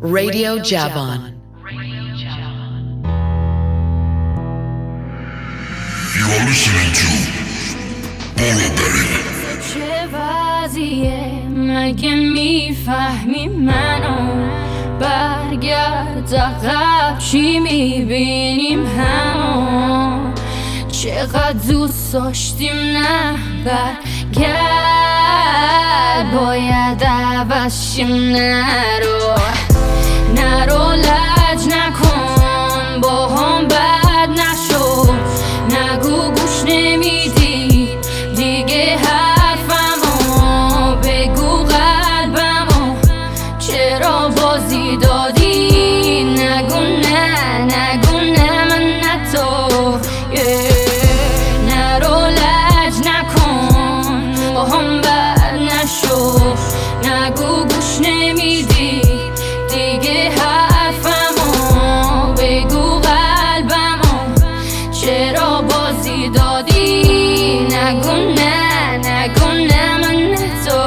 Radio Javan. You are listening to Boroberry. چه وضعیه مگه میفهمی منو برگرد عقب چی میبینیم همو چقدر دوست داشتیم نه برگرد باید عوض شیم نرو لج نکن با هم بد نشو نگو گوش نمیدی دیگه حرفمو بگو قلبمو چرا بازی دادی نگو نه من نه تو نرو لج نکن با هم بد نشو نگو گوش نمیدی دیگه حرفمو بگو قلبمو چرا بازی دادی نگو نه من نه تو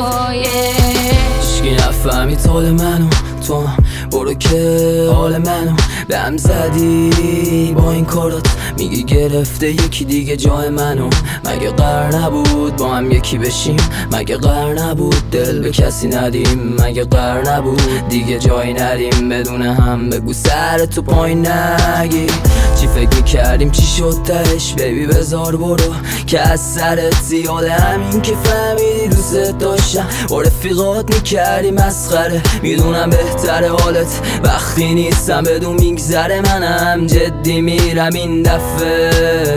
هیچکی نفهمی طول منو تو هم برو که حال منو به هم زدی با این کارات میگی گرفته یکی دیگه جای منو مگه قرار نبود با هم یکی بشیم مگه قرار نبود دل به کسی ندیم مگه قرار نبود دیگه جایی ندیم بدون هم بگو سر تو پایین نگی چی فکر میکردیم چی شد تهش بیبی بذار برو که از سرت زیاده همین که فهمیدی دوست داشتم با رفیقات میکردی مسخره میدونم بهتره حالت وقتی نیستم بدون میگذره منم جدی میرم این دفعه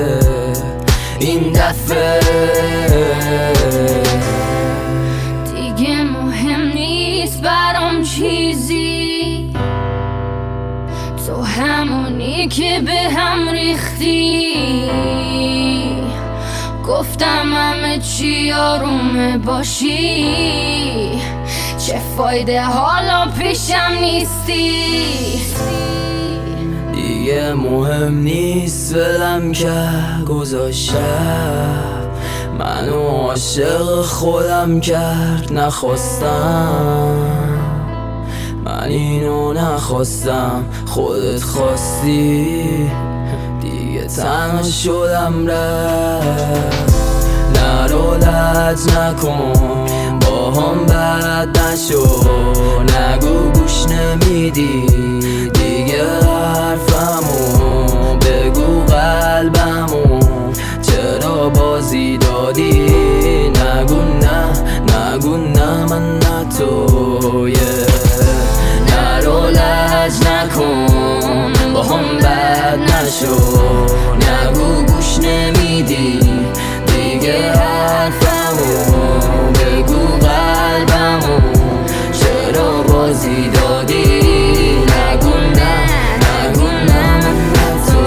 دیگه مهم نیست برام چیزی تو همونی که به هم ریختی گفتم همه چی آرومه باشی چه فایده حالا پیشم نیستی دیگه مهم نیست ولم که گذاشتم منو عاشق خودم کرد نخواستم من اینو نخواستم خودت خواستی دیگه تنها شدم رفت نرو لج نکن با هم بد نشو نگو گوش نمیدی دیگه حرفمو بگو قلبمو چرا بازی دادی نگو نه من نه تو نرو لج نکن با هم بد نشو نگو گوش نمیدی دیگه حرفمو بگو قلبمو چرا بازی دادی نگو نه من نه تو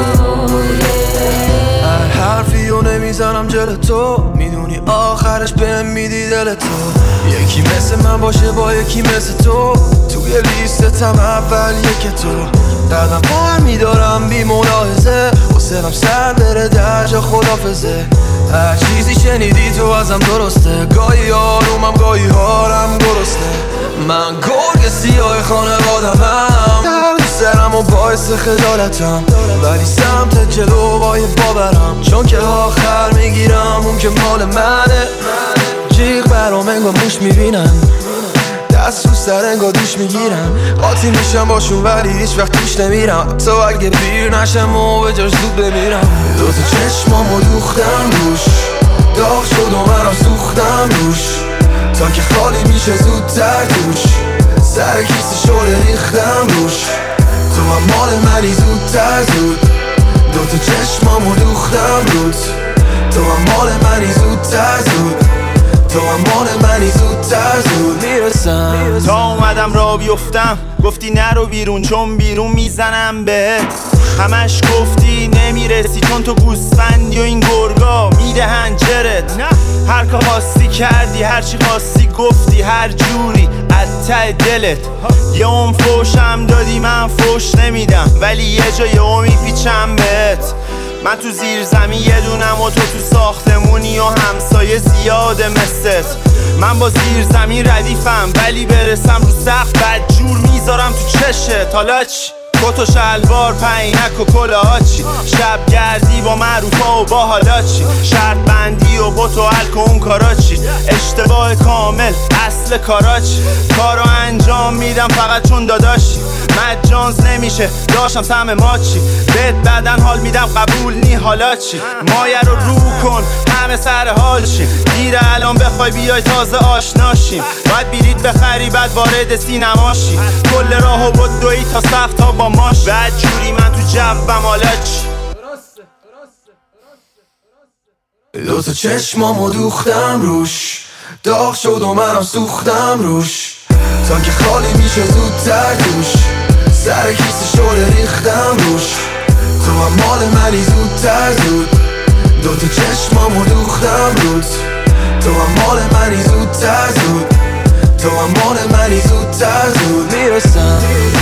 هر حرفیو نمیزنم جل تو میدونی آخرش بهم میدی دل تو یکی مثل من باشه با یکی مثل تو توی لیستتم اول یک تو قدم بار میدارم بی ملاحظه حسنم سر بره در جا خدافزه هر چیزی شنیدی تو ازم درسته گاهی آرومم گاهی حالم درسته من گرگ سیاه خانوادمم درد سرم و باعث خجالتم ولی سمت جلو باید باورم چون که آخر میگیرم اون که مال منه جیغ برام انگار موش میبینم دست رو سر انگار دوش میگیرم قاطی میشم باشون ولی هیچ وقت توش نمیرم تو اگه پیر نشم و به جاش زود بمیرم دوتا چشمامو دوختم روش داغ شد و منم سوختم روش تا که خالی میشه زودتر توش سر کیسه شده ریختم روش تو هم مال منی زودتر زود دوتا چشمامو دوختم روت تو هم مال منی زودتر زود تو هم مال منی زودتر زود میرسم تا اومدم را بیفتم گفتی نرو بیرون چون بیرون میزنم بهت همش گفتی نمیرسی چون تو گوسفندی و این گرگا میدهن جرت هر که خواستی کردی هر چی خواستی گفتی هر جوری از ته دلت یه اون فوشم دادی من فوش نمیدم ولی یه جا یه اون میپیچم بهت من تو زیر زمین یه دونم و تو ساختمونی و همسایه زیاده مثلت من با زیر زمین ردیفم ولی برسم رو سقف بدجور میزنم بذارم تو چشت حالا چی؟ کت و شلوار پینک و کلاهاچی شب گردی با معروفا و با حالا چی؟ شرط بندی و بوت و الک و اون کارا چی؟ اشتباه کامل اصل کاراچی کارو انجام میدم فقط چون داداشی مجانز نمیشه داشتم سهم ماچی بهت بدن حال میدم قبول نی حالا چی؟ مایه رو رو کن همه سر حال چی؟ دیره الان بخوای بیای تازه آشناشیم باید بیرید بخری بعد وارد سینماشی کل راهو بدوی تا سقف تا با ماش بعد جوری من تو جوم حالا چی؟ دوتا چشمامو دوختم روش داغ شد و منم سوختم روش تا که خالی میشه زودتر توش سر کیسه شده ریختم روش تو هم مال منی زودتر زود دوتا چشمامو دوختم روت تو هم مال منی زودتر زود تو هم مال منی زودتر زود میرسم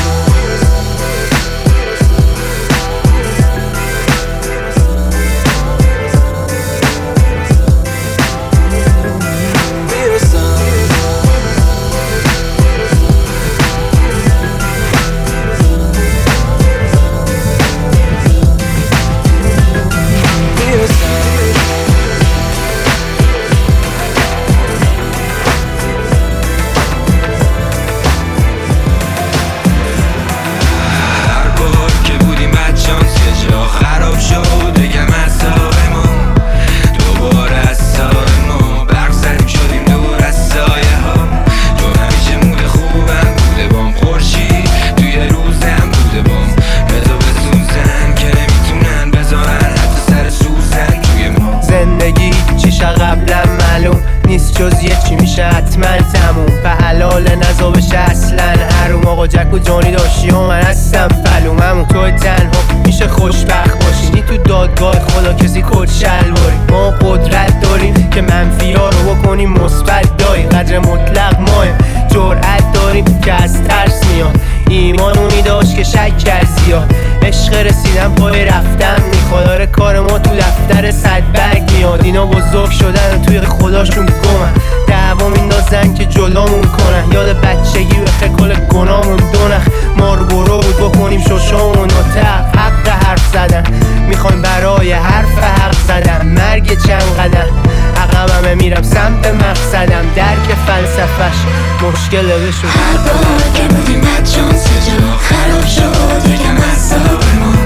جز یه چی میشه حتما تموم به حلال نزا بشه اصلا حروم آقا جک و جانی داشتی و من هستم پلوممون تو تنها میشه خوشبخت باشی نی تو دادگاه خدا کسی کد شلواری ما قدرت داریم که منفی ها رو بکنیم مثبت داری قدر مطلق ماه جرأت داریم که از ترس میاد ایمانونی داشت که شک کرد زیاد عشق رسیدن پای رفتن میخواد کار ما تو دفتر صدبرگ میاد اینا بزرگ شدن توی خداشون گمن دعوا میندازن که جلومون کنن یاد بچگی به کل گناهمون دونخ ما رو برو بود بکنیم ششامون و تق حق حرف زدن میخوایم برای حرف حق زدن مرگ چند قدم عقبمه میرم سمت مقصدم درک فلسفش مشکل بشود هر بار که بودیم بدجانس یه جا خراب شد یکم اعصابمون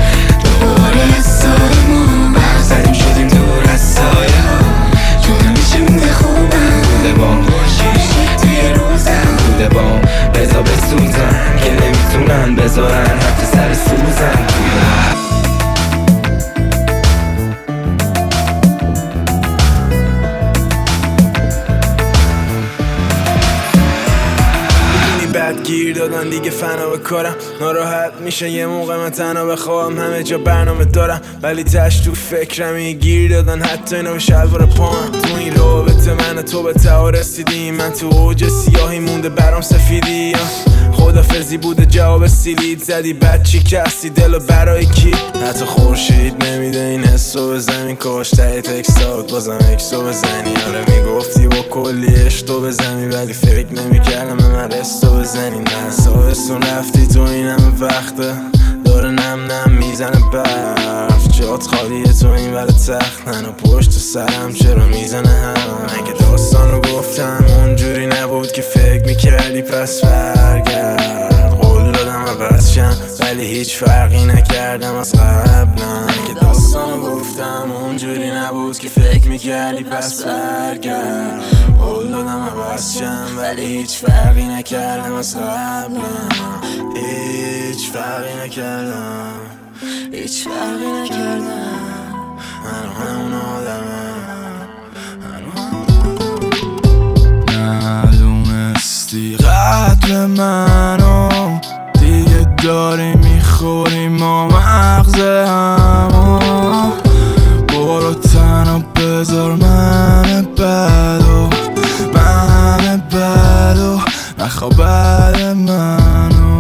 دوباره حسابمون برق زدیم شدیم دور از سایه ها چون همیشه مونده خوبم بوده بام خورشید توی روزم بوده بام بذار بسوزن که نمیتونن بذارن حتی سر سوزن توی گیر دادن دیگه فنا به کارم ناراحت میشه یه موقع من تنها بخوام همه جا برنامه دارم ولی تش تو فکرم گیر دادن حتی اینا به شلوار پام تو این رابطه من و تو به ته رسیدیم من تو اوج سیاهی مونده برام سفیدی خدافزی بوده جواب سیلید زدی بچی کسی دلو برای کی حتی خورشید نمیده این حسو به زمین کاش ته تکستات بازم اکسو بزنی آره میگفتی با کلی اشتو بزنی ولی فکر نمیکردم من رستو بزنی نه ساستون رفتی تو این همه وقته داره نم نم میزنه برف جات خالیه تو این ور تخت من و پشت و سرم چرا میزنه هم من که داستان رو گفتم اونجوری نبود که فکر میکردی پس برگرد قول دادم عوض شم ولی هیچ فرقی نکردم از قبلا من که داستان رو گفتم اونجوری نبود که فکر میکردی پس برگرد قول دادم عوض شم ولی هیچ فرقی نکردم از قبلا هیچ فرقی نکردم هیچ فرقی نکردم من همون آدمم ندونستی قدر منو دیگه داری میخوری ما مغز همو برو تنها بذار من بدو نخواه بعد منو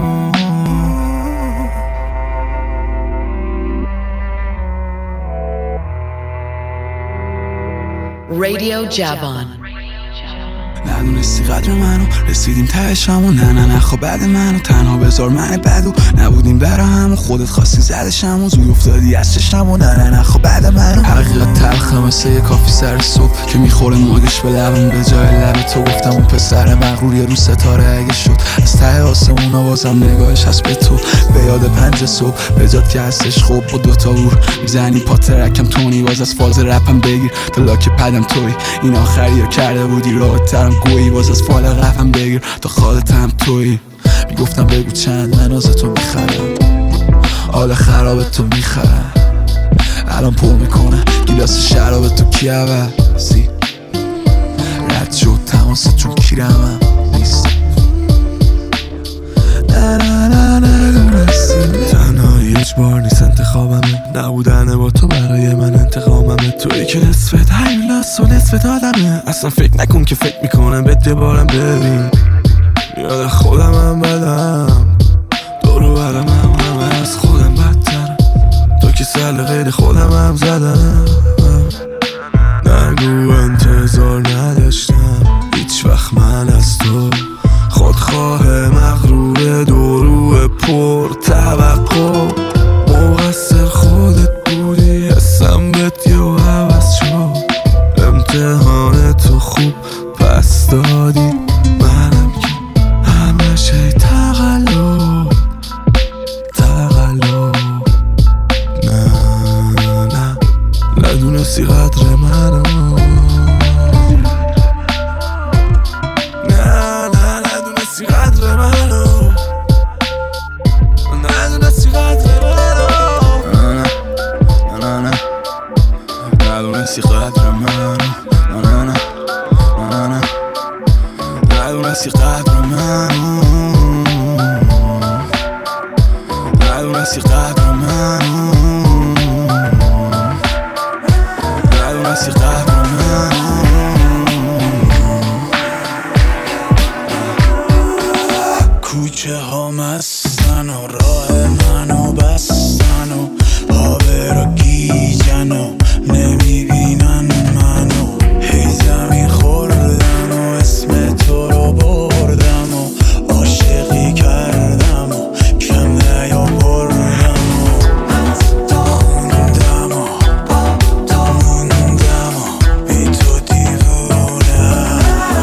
Radio Javon. ندونستی قدر منو، رسیدیم تهشم و نه خب بعد منو تنها بذار من بدو، نبودیم برا هم و خودت خواستی زدشم و زود افتادی از چشم و نه خب بعد منو. حقیقت تلخه مثل یه کافی سر صبح که میخوره موجش به لبم، به جای لب تو گفتم اون پسر مغرور یه رو ستاره اگه شد از ته آسمونا بازم نگاهش هست به تو، به یاد 5 صبح به جات که هستش خوب با 2 تا اور میزنی پا ترکم تونی، باز از فاز رپم بگیر تا لاک پدم توی، این آخری ها کرده بودی راحت ترم گویی، باز از فال رفم بگیر تا خالتم توی. میگفتم بگو چند من از تو میخرم، حال خراب تو میخرم، الان پر میکنه گیلاس شراب تو کی عوضی، رد شد تماست چون کیرمم نیست. تنهایی اجبار نیست انتخابمه، نبودن با تو برای من انتقاممه، تویی که نصفت هیولاس و نصفت آدمه، اصلا فکر نکن که فکر میکنم بهت یه بارم ببین، یاد خودمم بدم دورو برم همه از خودم بدترم، تو که سل غیر خودمم زدم، نگو انتظار نداشتم هیچ وقت من از تو، خودخواه مغرور دورو پر توقع، مقصر خودت بودی حسم بهت یه عوض شد، امتحان تو خوب پس دادی، منم که همش ای تقلب نه ندونستی قدر منو، ندونستی قدر منو، ندونستی قدر منو، ندونستی قدر منو، ندونستی قدر منو، ندونستی قدر منو، ندونستی قدر منو. کوچه ها مستن و راه منو بستن و آبه را گیجن و نمیبینن منو، هی زمین خوردم و اسم تو رو بردم و عاشقی کردم و کم نیاوردم و موندم و بی تو دیوونم،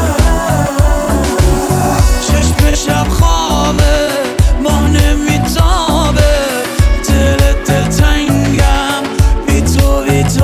چشم شب خوابه ماه نمیتابه، دل تنگم بی تو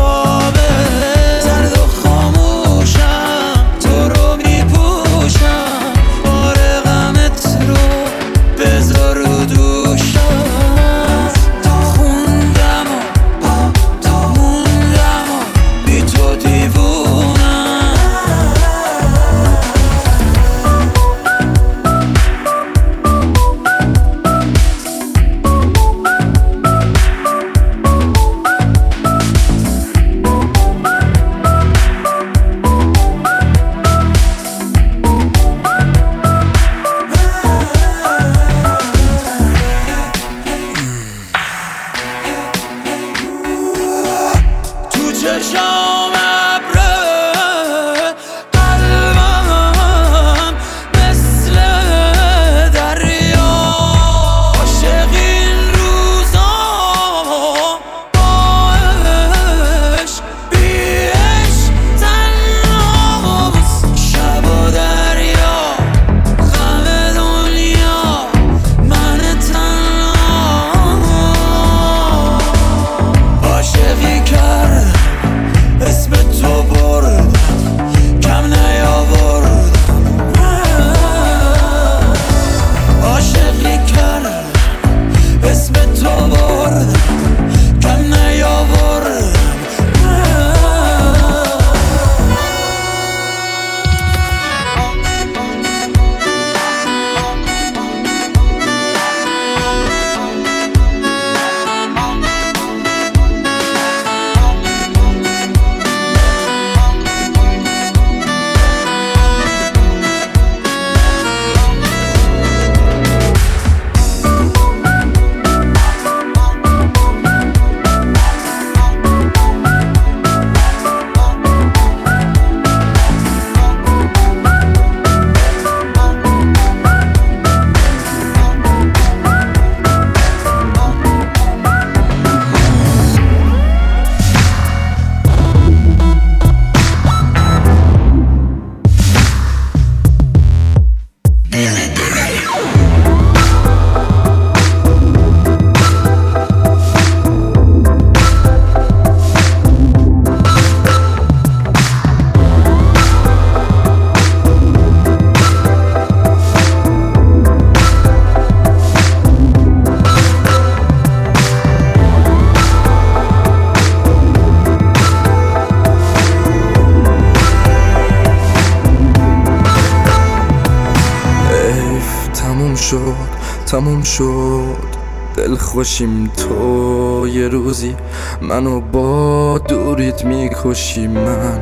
تموم شد دل خوشیم تو یه روزی منو با دوریت میکشی. من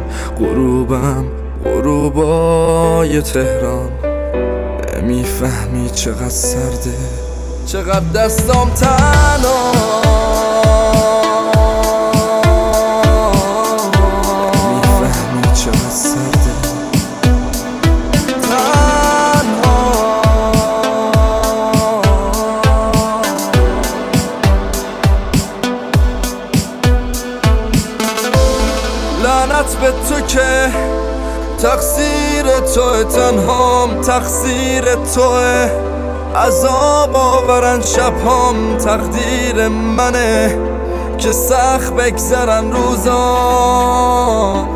غروبای تهران نمیفهمی چقدر سرده، چقدر دستام تنها، نمیفهمی چقدر سرده لعنت به تو که تقصیر توه، تنهام تقصیر توه، عذاب آورن شبهام تقدیر منه که سخت بگذرن روزا.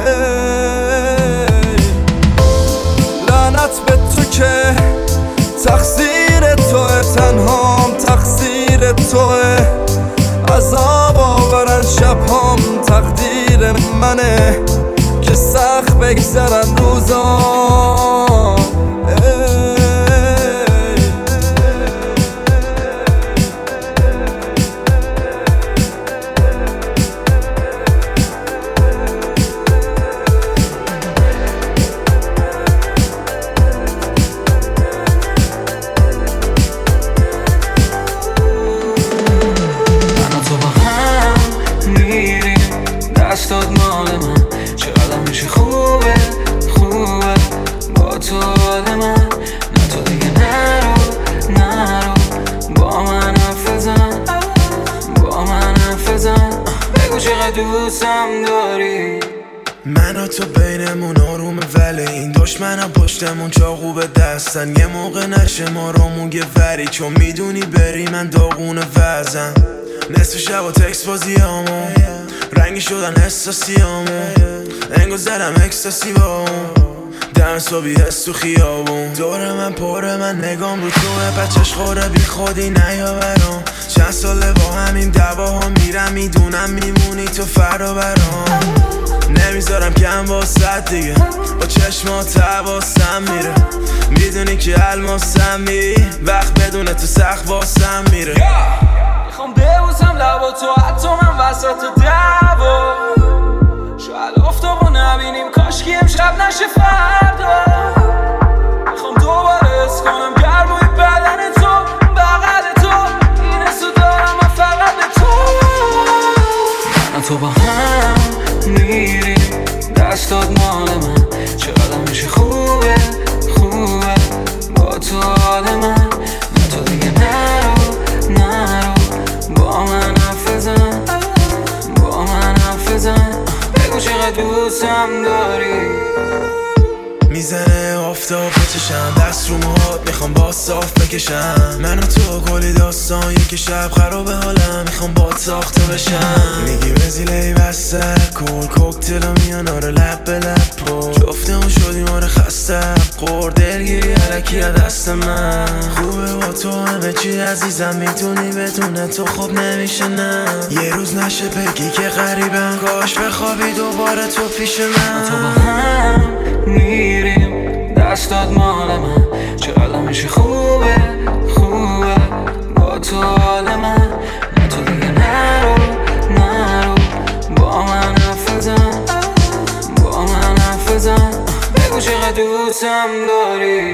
لعنت به تو که تقصیر توه، تنهام تقصیر توه، عذاب آورن شبهام تقدیر منه که سخت بگذرن روزا. دستات مال من چقدر میشه خوبه با تو حال من. نه تو دیگه نرو با من حرف بزن بگو چقدر دوستم داری. من و تو بینمون آرومه ولی این دشمنم پشتمون چاقو به دستن. یه موقع نشه ما رامون یه وری چون میدونی بری من داغون وزن. نصف شب و تکس بازیامون رنگی شدن احساسیامون، انگو زدم اکستاسی با اون دم صبحی هست تو خیابون. دور من پره من نگام رو توه، بچهش خوره بی خودی نیا برام. چند ساله با همین دعواها میرم میدونم میمونی تو فردا برام. نمیذارم کم واسد دیگه با چشمات حواسم میره، میدونی که الماسم وقت بدون تو سخت واسم میره. میخوام ببوسم لبا تو حتی من وسط دعوا، شاید آفتابو نبینیم کاشکی امشب نشه فردا. میخوام دوباره حس کنم گرمای بدن تو بغل تو، این حسو دارم من فقط به تو. من تو با هم میریم دستات مال من چقدر میشه خوبه با تو حال من. نه تو دیگه نرو با من حرف بزن بگو چقدر دوستم داری. میزنه آفتاب به چشم دست رو موهات میخوام با صاف بکشم. من و تو کلی داستان یک شب خراب حالم میخوام با ساخته بشم. میگی وزیله بسته کل کوکتل و میان آره لب به لب پر جفته اون شدیم آره خسته قور دلگیری علکی دست من. خوبه با تو همه چی عزیزم میتونی بدون تو خوب نمیشه نه. یه روز نشه بگی که غریبم کاش بخوابی دوباره تو پیش من. تو با هم میریم دستات مال من چقدر میشه خوبه با تو حال من. نه تو دیگه نرو با من حرف بزن بگو چقدر دوستم داری.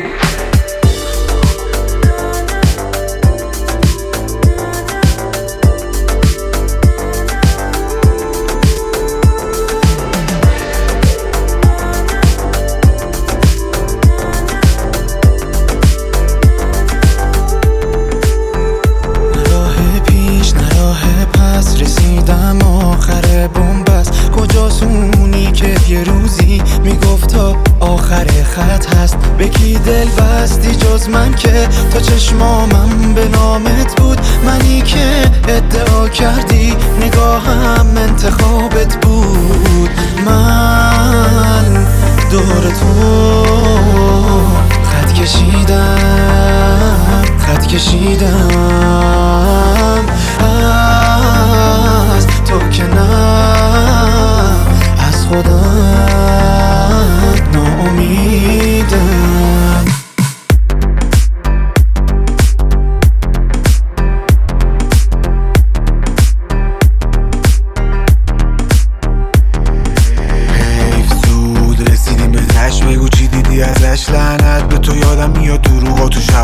رسیدم آخر بومبست کجاست اونی که یه روزی میگفت تا آخر خط هست. به کی دل بستی جز من که تا چشمامم به نامت بود. منی که ادعا کردی نگاهم انتخابت بود. من دور تو خط کشیدم از تو که نه از خودم ناامیدم.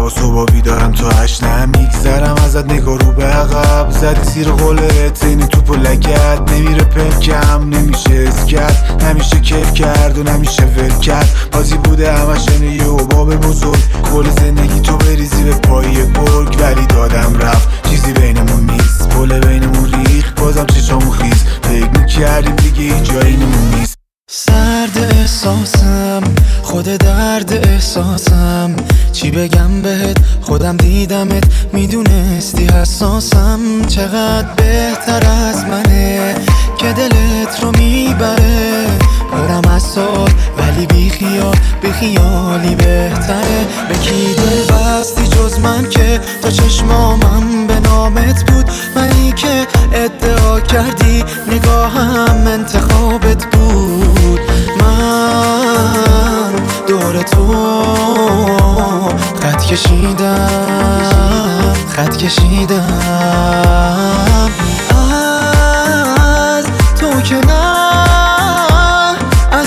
صبح بیدارم تا 8 نمیگذرم ازت نگاه رو به عقب زدی زیر قولت اینی توپو لگت نمیره پکم نمیشه اسکت نمیشه کف کرد و نمیشه ول کرد بازی بوده همشن یه حباب بزرگ کل زندگی تو بریزی به پای گرگ ولی دادم رفت چیزی بینمون نیست پله بینمون ریخ بازم چشامون خیز فکر میکردیم دیگه هیچ جایی نمون نیست سرد احساسم خود درد احساسم چی بگم بهت خودم دیدمت میدونستی حساسم چقدر بهتر از منه که دلت رو میبره پرم از سال ولی بی خیالی بهتره به کی دل بستی جز من که تا چشمامم به نامت بود منی که ادعا کردی نگاهم انتخابت بود من دور تو خط کشیدم از تو که نه از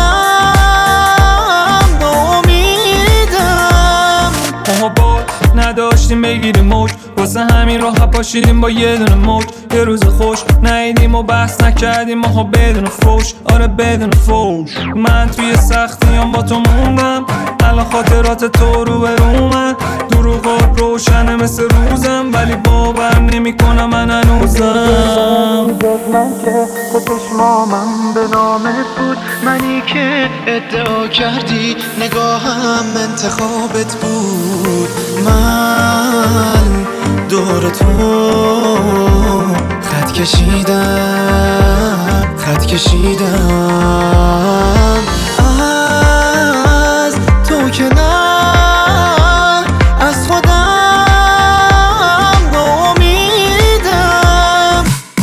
خودم ناامیدم ما با نداشتیم بگیریم موج واسه همین راه پاشیدیم با یه دونه موج یه روز خوش نهیدیم و بحث نکردیم ماها بدون فوش آره بدون فوش من توی سختیام با تو موندم الان خاطرات تو رو برومن دروغات روشنه مثل روزم ولی باور نمی کنم من هنوزم من که تو چشمامم به نامت بود منی که ادعا کردی نگاهم انتخابت بود من دور تو خط کشیدم از تو که نه از خودم ناامیدم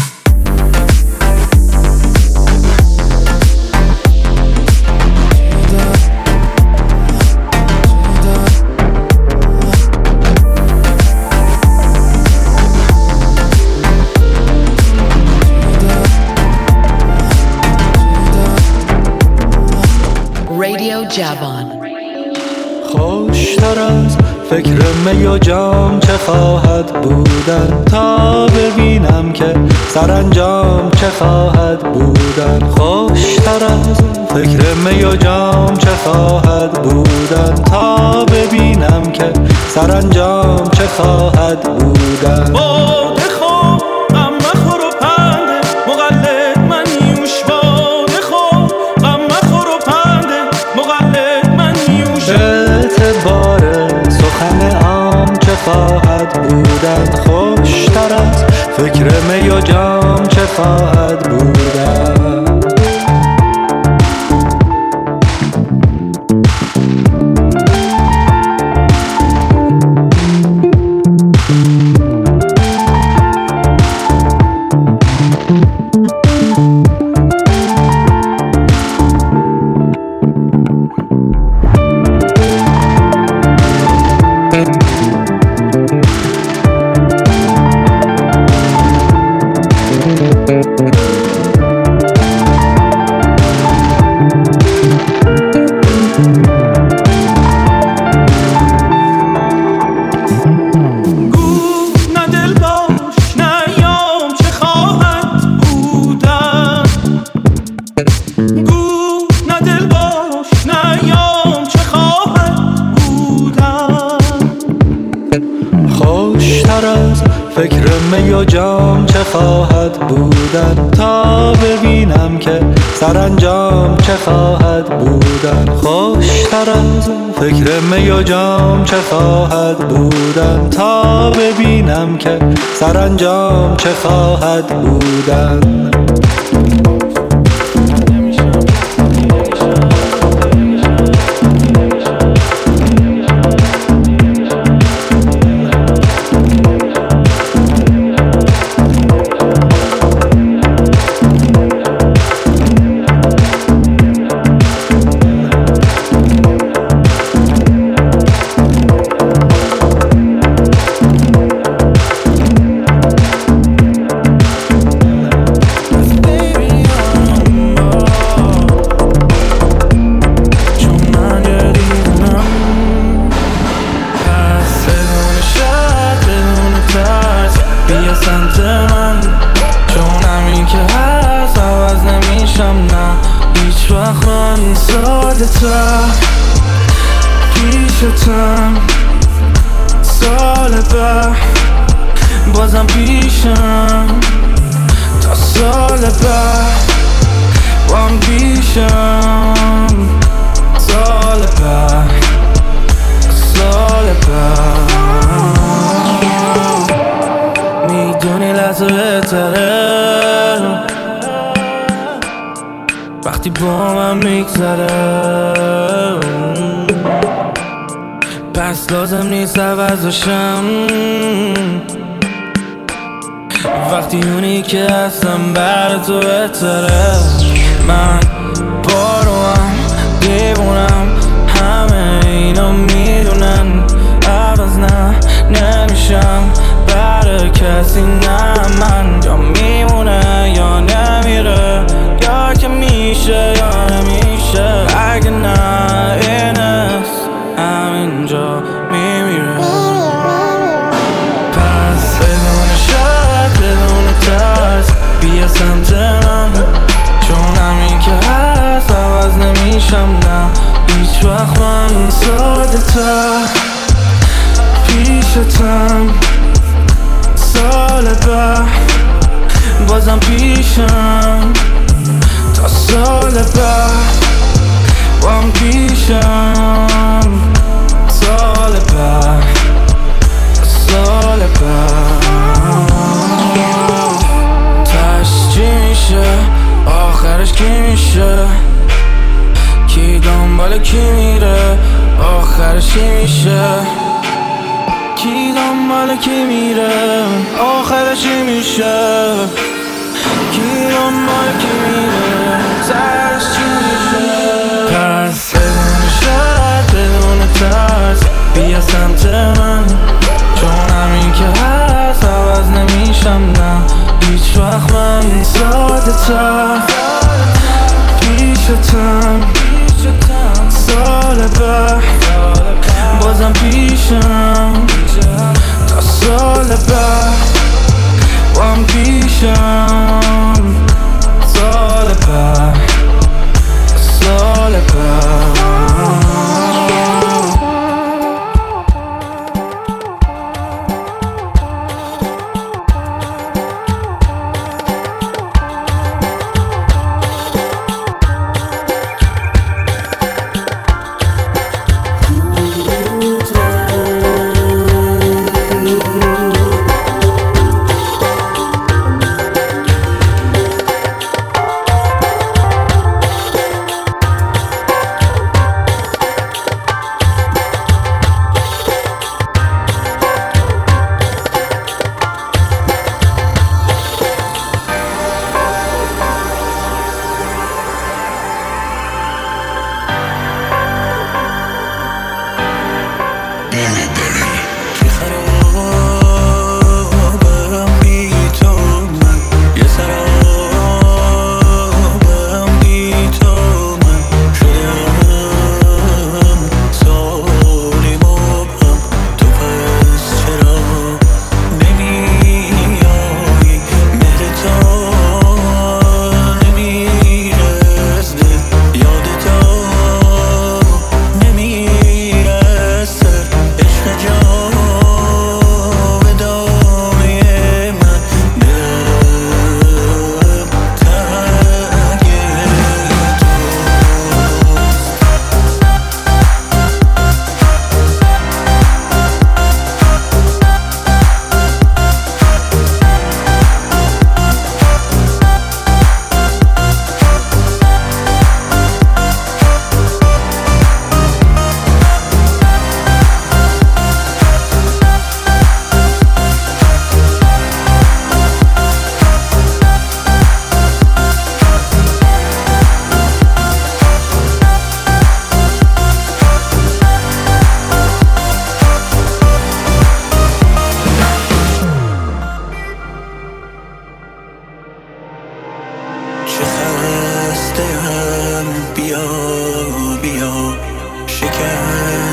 رادیو جوان خوشتر از فکر می و جام چه خواهد بودن تا ببینم که سرانجام چه خواهد بودن خوشتر از فکر می و جام چه خواهد بودن تا ببینم که سرانجام چه خواهد بودن باده خوب غم مخور و پنده مقلد من نیوش باده خوب غم مخور و پنده مقلد من نیوش اعتبار سخن عام چه خواهد بودن خوشتر از فکر می و جام چه خواهد بودن فکر می و جام چه خواهد بودن تا ببینم که سرانجام چه خواهد بودن خوشتر از فکر می و جام چه خواهد بودن تا ببینم که سرانجام چه خواهد بودن بیا سمت من، چون همین که هست عوض نمیشم نه هیچ وقت. من ساده تر پیشتم، سال بعد بازم پیشم، تا سال بعد با هم پیشم، سال بعد سال بعد. میدونی لحظه بهتره وقتی با من میگذره، پس لازم نیست عوضشم وقتی اونی که هستم بر تو بهتره. من باروم دیوونم همه اینا میدونن، عوض نه نمیشم برای کسی نه. من یا میمونه یا نمیره، یا که میشه یا نمیشه، اگه نه این است همینجا میمیره. پس بدون شک بدون ترس بیا سمت من، چون همین که هست عوض نمیشم نه هیچ وقت. من ساده تر پیشتم، سال بعد بازم پیشم، تا سال بعد با هم پیشم، سال بعد سال بعد. تاش چی میشه آخرش کی میشه، کی دنبال کی میره آخرش کی میشه، کی دنبال کی میره آخرش چی میشه، کی دنبال کی میره سرش چی میشه. پس بدون شک بدون ترس بیا سمت من، چون همین که هست عوض نمیشم نه هیچ وقت. من ساده تر پیشتم، سال بعد بازم پیشم، تا سال بعد با هم پیشم، سال بعد سال بعد.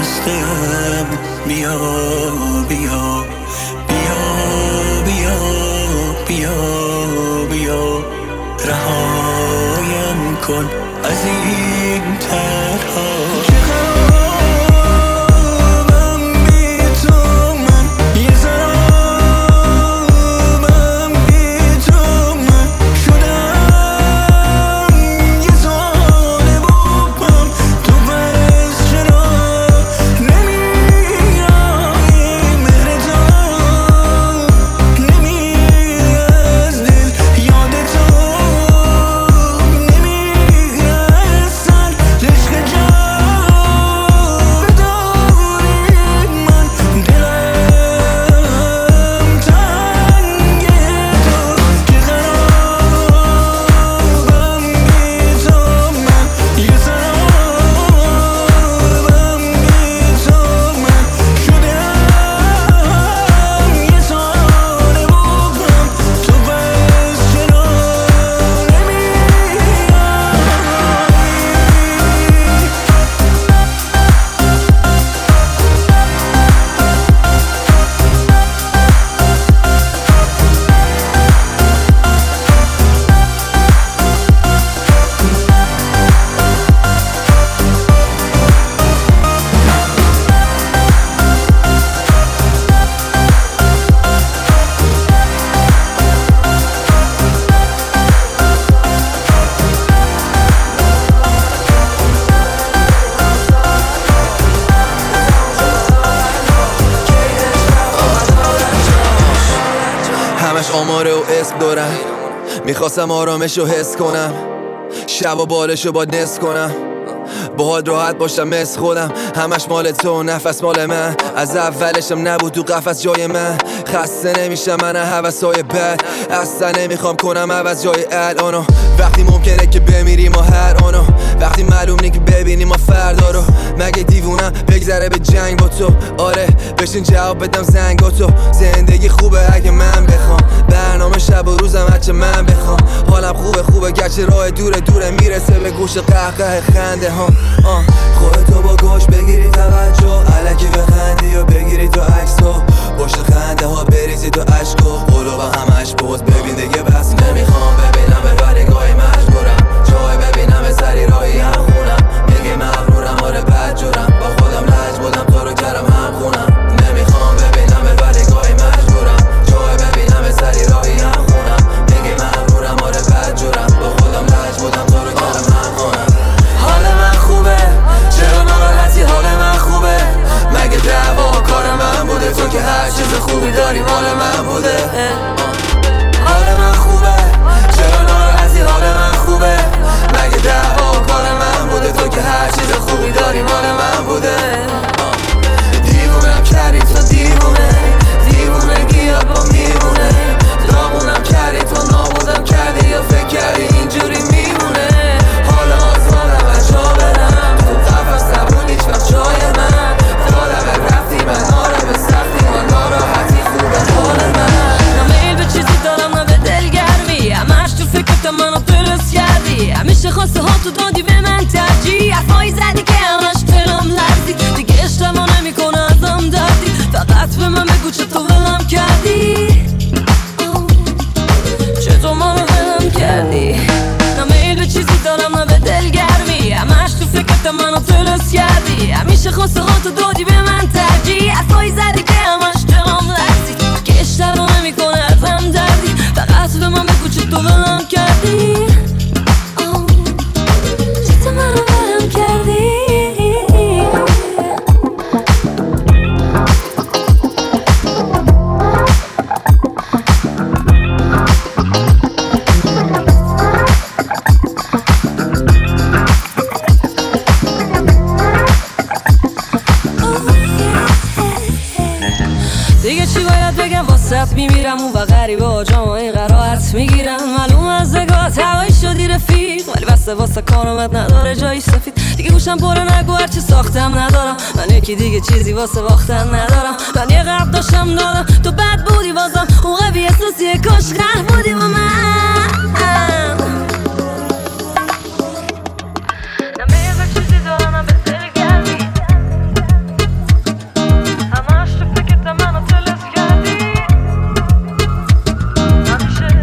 بیا بیا بیا بیا بیا رهایم کن از این طرحا آماره و اسم دارم میخواستم آرامشو حس کنم شب و بالشو با نس کنم باهات راحت باشم مثل خودم همش مال تو نفس مال من از اولشم نبود تو قفس جای من خسته نمیشم من هوسای بد اصلا نمیخوام کنم عوض جای الانو وقتی ممکنه که بمیریم ما هر آنو وقتی معلوم نی که ببینیم ما فردا رو مگه دیوونم بگذره به جنگ با تو آره بشین جواب بدم زنگا تو زندگی خوبه اگه من بخوام برنامه شب و روزم هرچه من بخوام حالم خوبه گرچه راه دوره میرسه به گوش قهقه خنده ها خودتو با گوش بگیری توجه الکی بخندی یا بگیری تو عکس ها باشه خنده ها بریزی تو عشق و قلوب همش پوز ببین دیگه بس نمیخوام ببینم به برگاهی مجبورم جای ببینم به سری راهی هم خونم میگه مغرورم آره بد جورم با خودم لج بودم تو رو کردم هم خونم نمیخوام ببینم به برگاهی مجبورم جای ببینم به سری راهی هم خونم میگه مغرورم آره بد جورم با خودم لج بودم تو رو کردم هم خونم حال من خوبه چرا ناراحتی حال من خوبه مگه دعوا کار من بوده تو که هر چیز خوبی داری مال من بوده حال من خوبه چرا ناراحتی حال من خوبه مگه دعوا کار من بوده تو که هر چیز خوبی داری مال من بوده دیوونم کردی تو دیوونگی با میمونه داغونم کردی تو نابودم کردی یا فکر کردی اینجوری میمونه حالا آزادم از جا برم تو قفص نبود هیچ وقت جای من دارم رفتی من آره به سختی من ناراحتی خوبه حال من نه میل به چیزی دارم نه به دلگرمی همش تو فکرت منو درست کردی همیشه خواسته ها تو دادی به من ترجیح حرفایی زدی که همش دلم لرزید دیگه اشتباه نمیکنه ازم دردی فقط به من بگو چطور ولم کردی چطور منو ولم کردی نه میل به چیزی دارم نه به دلگرمی همش تو فکرت منو درست کردی همیشه خواسته ها تو دادی به من ترجیح حرفایی زدی که همش دلم لرزید که اشتباه نمیکنه ازم دردی فقط به من بگو چطور ولم کردی چطور منو ولم کردی دیگه چی باید بگم واسط میمیرم اون و غریبه ها جامعه قرارت میگیرم معلوم از نگاه هوایی شدی رفیق ولی بسته واسه کارامت نداره جایی سفید دیگه گوشم پره نگو هرچی ساختم ندارم من یکی دیگه چیزی واسه باختن ندارم من یه قبل داشتم دادم تو بد بودی بازم اون قوی احساسی کاش قهر بودی با من همش تو فکرت منو تلس کردی همیشه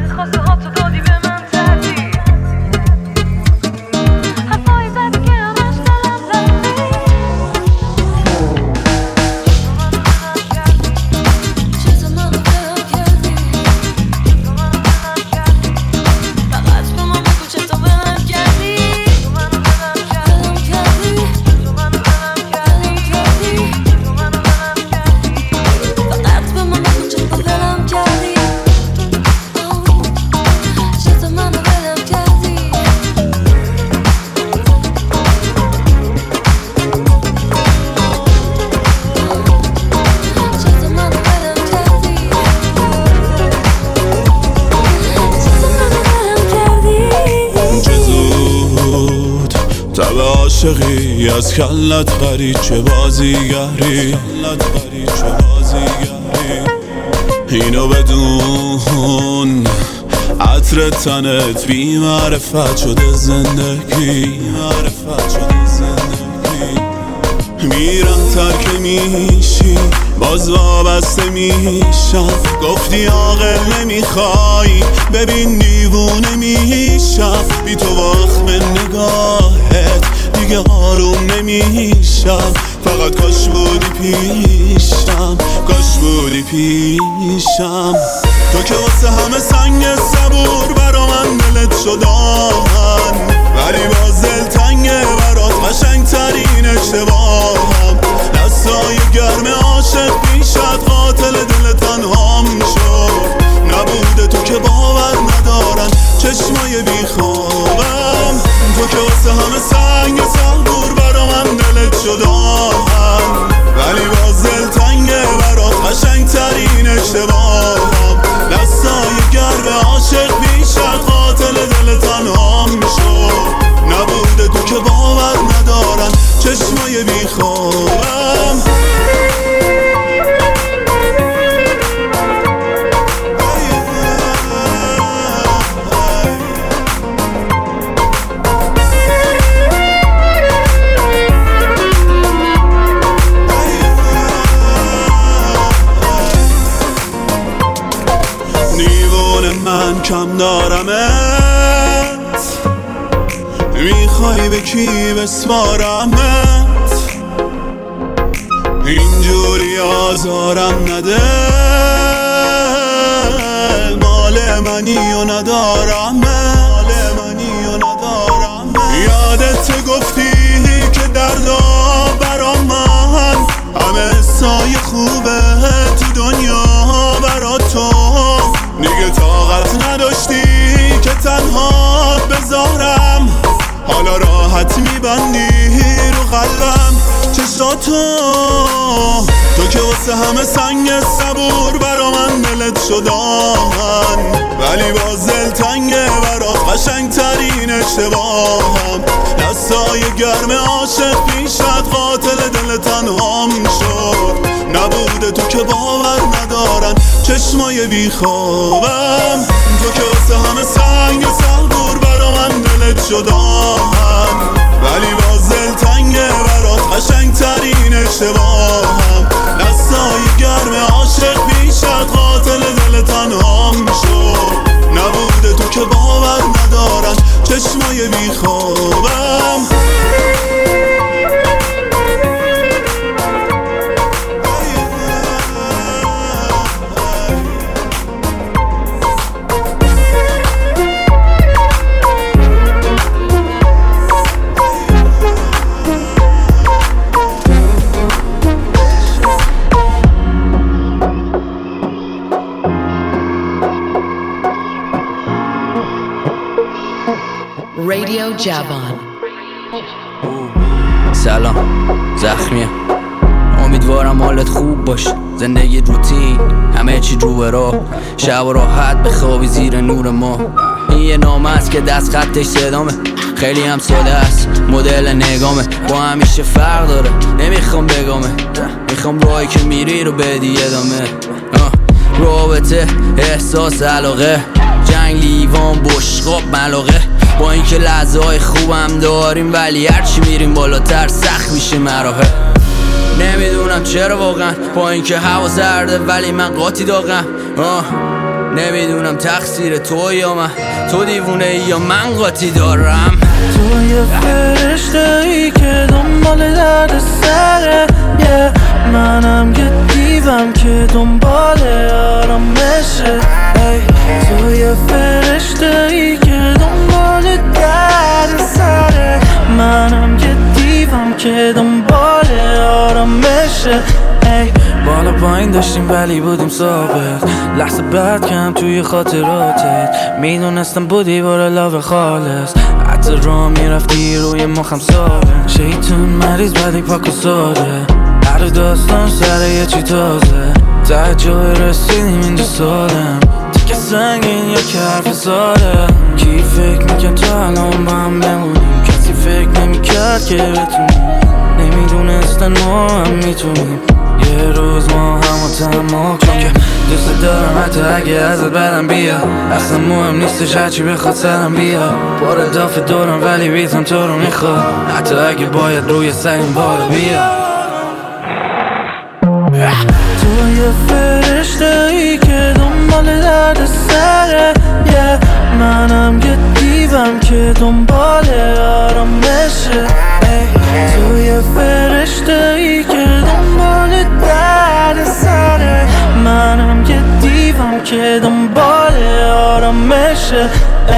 عاشقی از کلت خرید چه بازیگری اینو بدون عطر تنت بی معرفت شده زندگی میرم ترک میشی باز وابسته میشم گفتی عاقل نمیخوای ببین دیوونه میشم بی تو وقت نگاهت دیگه آروم نمیشم فقط کاش بودی پیشم تو که واسه همه سنگ صبور برا من دلت شدن ولی باز دلتنگه برات قشنگ ترین اشتباهم دستای گرم عاشق پیشت قاتل دل تنهام شد نبوده تو که باور ندارن چشمای بیخوابم تو که واسه همه سنگ صبور برا من دلت شدن ولی باز دلتنگه برات قشنگ ترین اشتباهم دستای گرم عاشق پیشت قاتل دل تنهام شد نبوده تو که باور ندارن چشمای بیخوابم من کم دارمت میخوای به کی بسپارمت اینجوری آزارم نده مال منی و ندارمت یادت گفتی که دردا برا من همه سایه خوبه تو دنیا برا تو دیگه طاقت نداشتی که تنها بذارم حالا راحت میبندی رو قلبم چشاتو تو که واسه همه سنگ صبور برا من دلت شدن ولی باز دلتنگه برات قشنگ ترین اشتباهم دستای گرم عاشق پیشت قاتل دل تنهام شد نبوده تو که باور ندارن چشمای بیخوابم تو که واسه همه سنگ صبور برا من دلت شدن ولی باز دلتنگه برات قشنگ ترین اشتباهم دستای گرم عاشق پیشت قاتل دل تنهام شد نبوده تو که باور ندارن چشمای بیخوابم Radio Javan. سلام زخمیه امیدوارم حالت خوب باشه زندگی روتین همه چی رو به راه شب و راحت بخوابی زیر نور ما این یه نامه است که دست خطش صدامه خیلی هم ساده است مدل نگامه با همیشه فرق داره نمیخوام بگامه میخوام راهی که میری رو بدی ادامه رابطه احساس علاقه جنگ لیوان بشقاب ملاقه با اینکه لحظه های خوبم داریم ولی هرچی میریم بالاتر سخت میشه مراحل نمیدونم چرا واقعا با اینکه هوا سرده ولی من قاطی داغم نمیدونم تقصیر تو یا من تو دیوونه ای یا من قاطی دارم تو یه فرشته ای که دنبال درد سره منم یه دیوم که دنبال آرامشه تو یه فرشته ای که دنبال درد سره منم یه دیوم که دنبال آرامشه بالا پایین داشتیم ولی بودیم ثابت لحظه بعد کم توی خاطراتت میدونستم بودی برای لاو خالص حتی را میرفتی روی مخم ساده شیطون مریض ولی پاک و ساده هر داستان سر یه چی تازه ته جای رسیدیم اینجا سالم تیکه سنگین یا که حرف ساده کی فکر میکن تو الان با هم بمونیم کسی فکر نمیکرد که بتونیم، نمیدونستن ما هم میتونیم یه روز ما همو تمام کنیم. که دوست دارم حتی اگه ازت بدم بیا، اصلا مهم نیستش هرچی بخواد سرم بیا. بار دافه دورم ولی ریتم تو رو میخواد، حتی اگه باید روی سریم بالا بیا. تو یه فرشته ای که دنبال درد سره، منم یه دیوم که دنبال آرامشه. تو یه فرشته ای که دنبال درد سره، منم یه دیوم که دنبال آرامشه.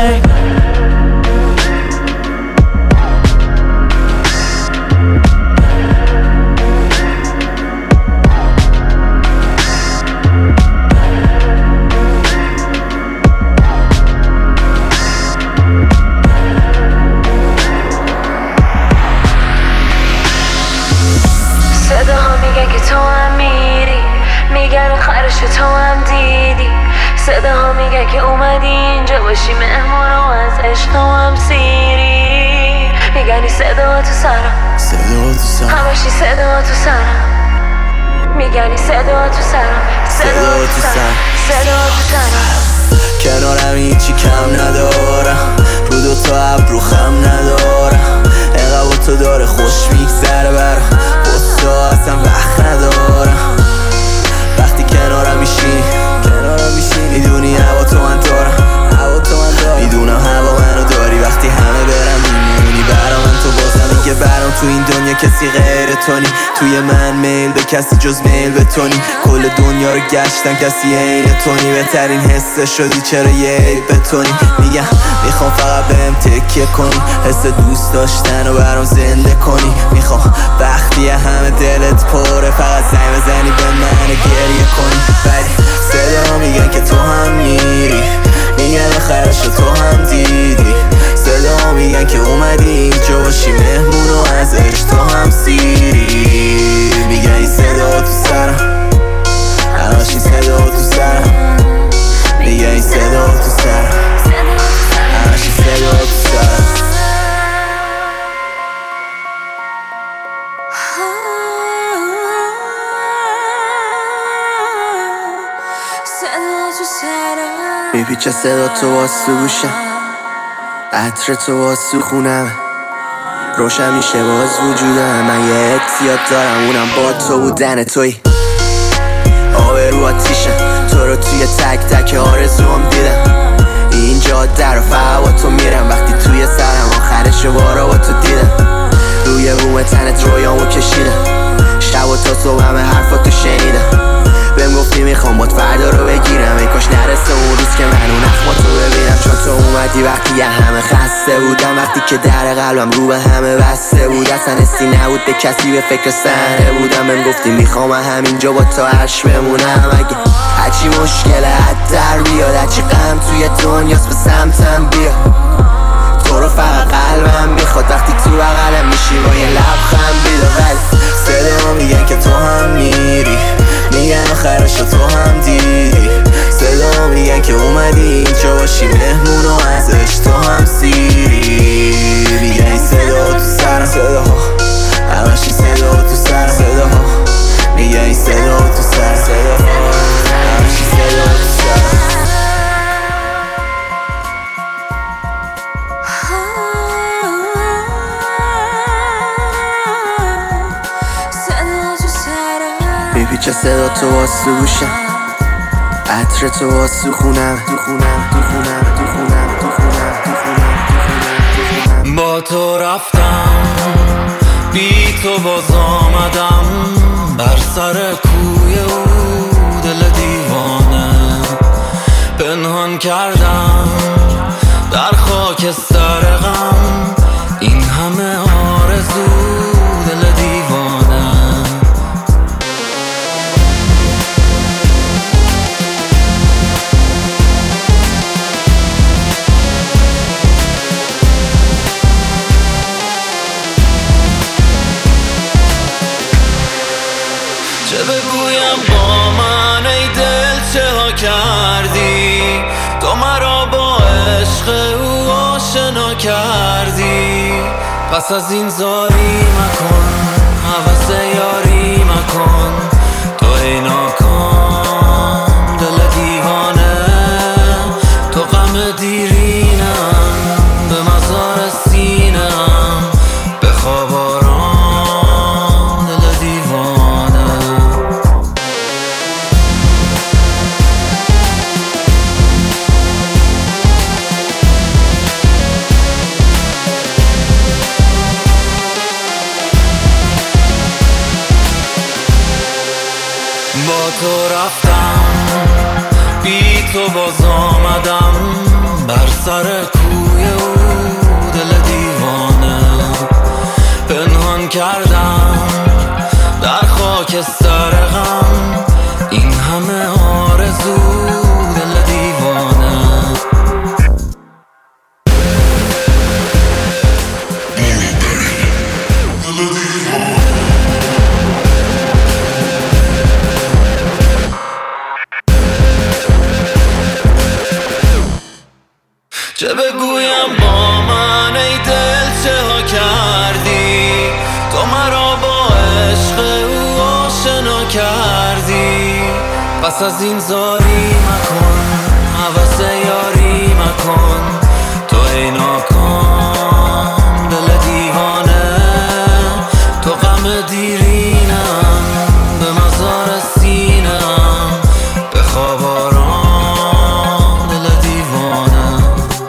تو هم دیدی، صداها میگه که اومدی اینجا باشی مهمون و از عشق تو هم سیری. میگنی صدا تو سرم، همشی صدا تو سرم. میگنی صدا تو سرم، صدا تو سرم، صدا تو سرم. کنارم هیچی کم ندارم، رو دوتا ابرو خم ندارم. انقدر با تو داره خوش میگذره برم، بسا اصلا وقت ندارم. وقتی کنارم میشی میدونی هوا تو من دارم، میدونم هوا منو داری. وقتی همه برم میمونی برام، من تو بازم میگه برام. تو این دنیا کسی غیر تو نی، توی من میل به کسی جز میل به تو نی. کل دنیا رو گشتم کسی عین تو نی، بهترین حس شدی چرا یه عیب به تو نی. میگم میخوام فقط بهم تکیه کنی، حس دوست داشتن رو برام زنده کنی. میخوام وقتی همه دلت پره فقط زنگ بزنی به من گریه کنی. ولی صدا میگن که تو هم میری، میگن آخرش رو تو هم دیدی. صدا میگن که اومدی اینجا باشی مهمون و از عشق تو هم سیری. میگن این صدا تو سرم، همش این صدا تو سرم. میگن این صدا تو سرم، همش این صدا تو سرم. میپیچه صدا تو واسه گوشم، عطر تو واسه خونم، روشن میشه باز وجودم. من یه احتیاط دارم اونم با تو بودن توی. آب رو آتیشم، تو رو توی تک تک آرزوام دیدم. این جاده رو فقط با تو میرم، وقتی توی سرم آخرش بارا با تو دیدم. روی بوم تنت رویامو کشیدم، شب و تا صبح همه حرفاتو شنیدم. بهم گفتی میخوام بات فردا رو بگیرم، ای کاش نرسه اون روز که من اون اخماتو ببینم. چون تو اومدی وقتی یه همه خسته بودم، وقتی که در قلبم رو به همه بسته بود. اصلا حسی نبود به کسی، به فکر صحنه بودم. بهم گفتی میخوام همینجا با تو عرش بمونم. اگه هرچی مشکل حد در بیاد، هرچی غم توی دنیاست به سمتم بیا. تو رو فقط قلبم میخواد، وقتی تو بغلم میشی با یه لبخند بیدار. ولی صدا میگن که تو هم میری، میگن آخرش رو تو هم دیدی. صدا میگن که اومدی اینجا باشی مهمون و از عشق تو هم سیری. میگن این صدا تو سرم، صداها همش این صدا تو سرم. صداها میگن این صدا تو سرم، صداها همش این صدا تو سرم. میپیچه صدا تو واسه گوشم، عطر تو واسه خونم. با تو رفتم، بی تو باز آمدم بر سر کوی او دل دیوانه. پنهان کردم در خاکستر غم این همه آرزو دل دیوانه. چه بگویم با من ای دل چه ها کردی تو مرا پس از این زاری مکن، حوث یاری مکن، تو ای ناکام دل دیوانه، تو غم دیرینم به مزار سینم، بخواب آرام دل دیوانه. با تو رفتم بی تو باز آمدم، بر سر کوی او دل دیوانه، پنهان کردم در خاکستر غم، این همه آرزو دل دیوانه. چه بگویم با من ای دل چه ها کردی، تو مرا با عشق او آشنا کردی. پس از این زاری مکن، حوث یاری مکن، تو ای ناکام دل دیوانه، تو غم دیرینم به مزار سینم، بخواب آرام دل دیوانه.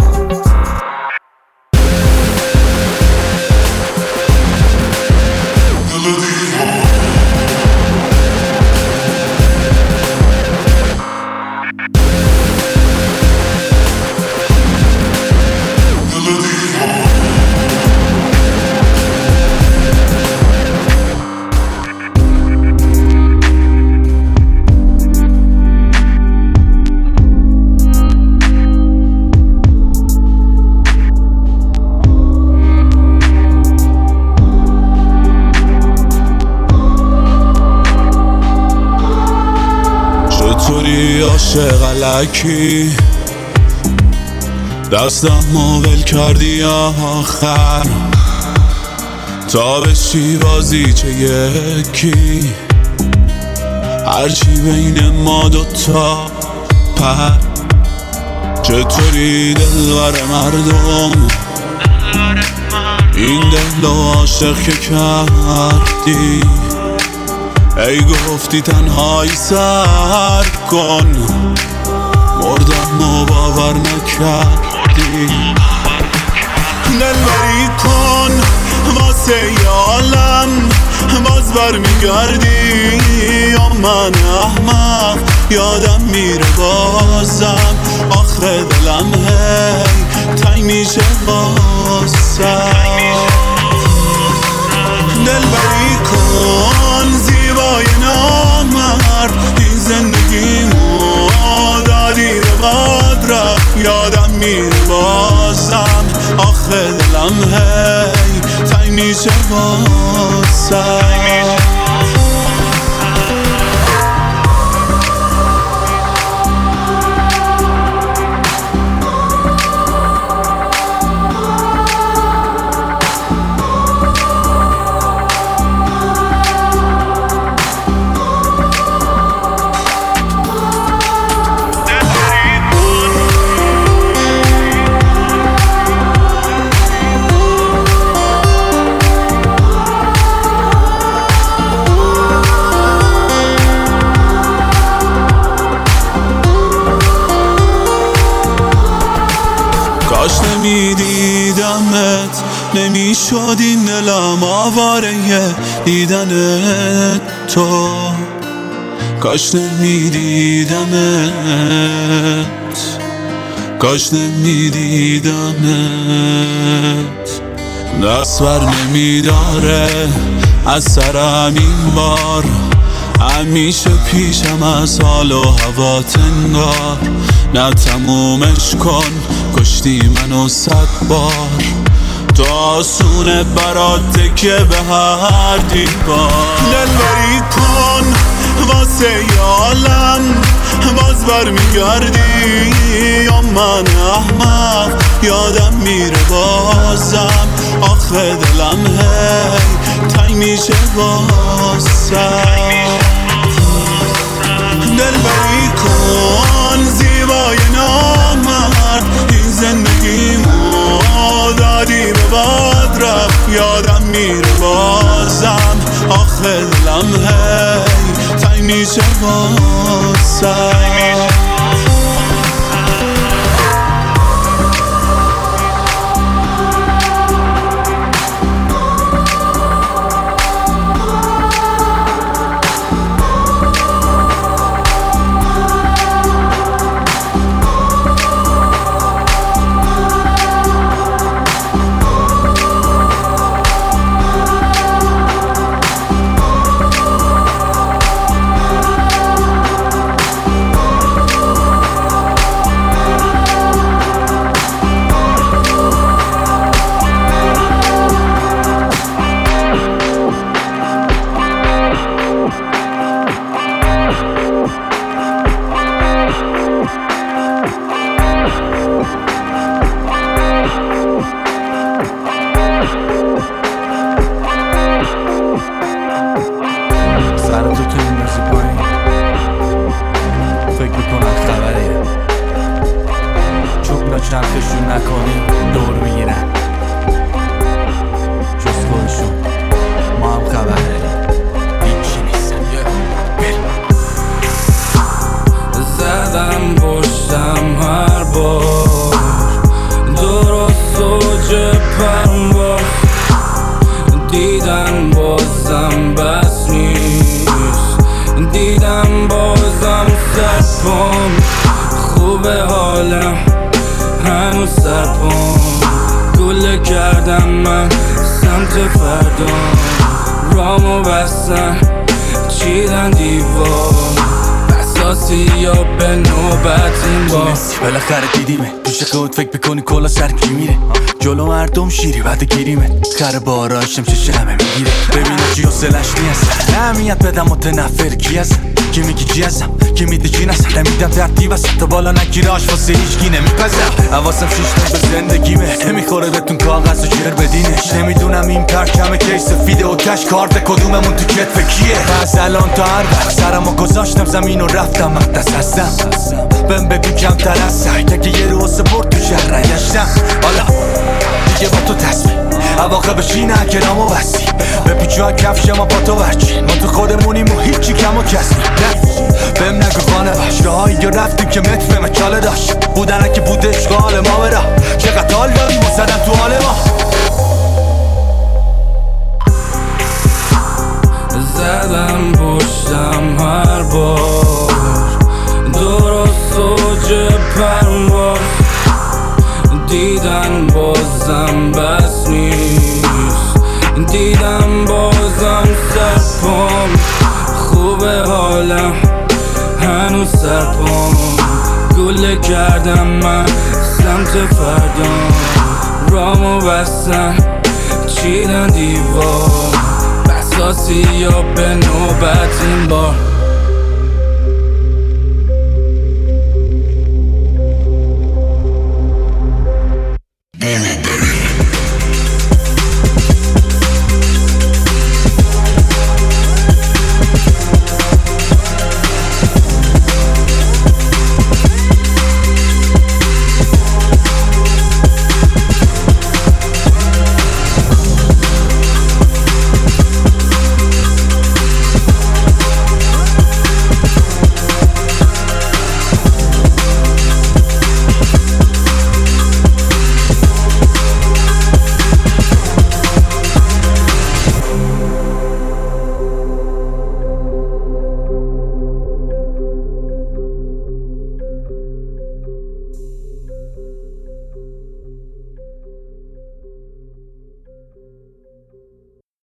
چطوری عاشق الکی دستم ول کردی آخر، تا بشی بازی چه یکی، هرچی بین ما دوتا پر. چطوری دلبر مردم این دل و عاشق که کردی، ای گفتی تنهایی سر کن، مردم و باور نکردی. دلبری کن واسه یالم باز برمیگردی، یا من احمق یادم میره بازم، آخر دلم هی تنگ میشه بازم. دلبری کن زیبای نامرد، این زندگیمو دادی به باد رفت، یادم میره بازم، آخه دلم هی تنگ میشه بازم. کاش نمیدیدمت، نمیشد این دلم آواره دیدنت تو، کاش نمیدیدمت، کاش نمیدیدمت. دست بر نمیداره از سرم این بار، همیشه پیشم از حال و هوات انگار، نه تمومش کن کشتی منو 100 بار، تو آسونه برات تکیه به هر دیوار. دلبری کن واسه یالم باز برمیگردی، یا من احمق یادم میره بازم آخه دلم هی تنگ میشه واسم دلبری کن زیبای نامرد این زندگیمو دادی به باد رفت یادم میره بازم آخه دلم هی تنگ میشه واسم چرخشون نکنی دور میگیرن جز خودشون ما هم خبر داریم هیچی نیستن زدم پشتم هر بار درست اوج پرواز دیدن بازم بس نیست دیدم بازم سرپام خوبه حالم هنوز سرپام گله کردم من سمت فردا رامو بستن چیدن دیوار بساسی یا به نوبت این بار بالاخره دیدیمه پیش خود فکر بکنی کلا سر کی میره جلو مردم شیری بعد گیریمه خر باراشم چه همه میگیره ببینه چی حسلش نیست نمیاد بدم متنفر کی هستم کی میگی چی هستم کی میده چی نستم نمیدم ترتیب است تا بالا نگیره آش واسه هیچکی نمیپزم حواسم شیشتن به زندگیمه نمیخوره بهتون کاغذ و شعر بدینش نمیدونم این پرچم کیس سفیده و کش کارت کدوممون تو کتف کیه از الان تا هر وقت سرمو گذاشتم زمین و رفتم مقدس هستم بهم بگو کمتر از سعی که یه رو سپورت تو شهر نگشتم حالا دیگه با تو تصمیم عواقب شینه کرامو بستی به پیچوها کفشم با تو برچین ما تو خودمونیم و هیچی کم و کسی بهم نگو خانه باش راهایی که رفتیم که متر به مچاله داشت بودنه که بوده اشغال ما برا چقدر حال داریم و زدن تو حال ما زدم پشتم هر بار درست اوج پرواز دیدن بازم بس نیست دیدم بازم سرپام خوبه حالم هنوز سرپام گله کردم من سمت فردا رامو بستن چیدن دیوار بساسی یا به نوبت این بار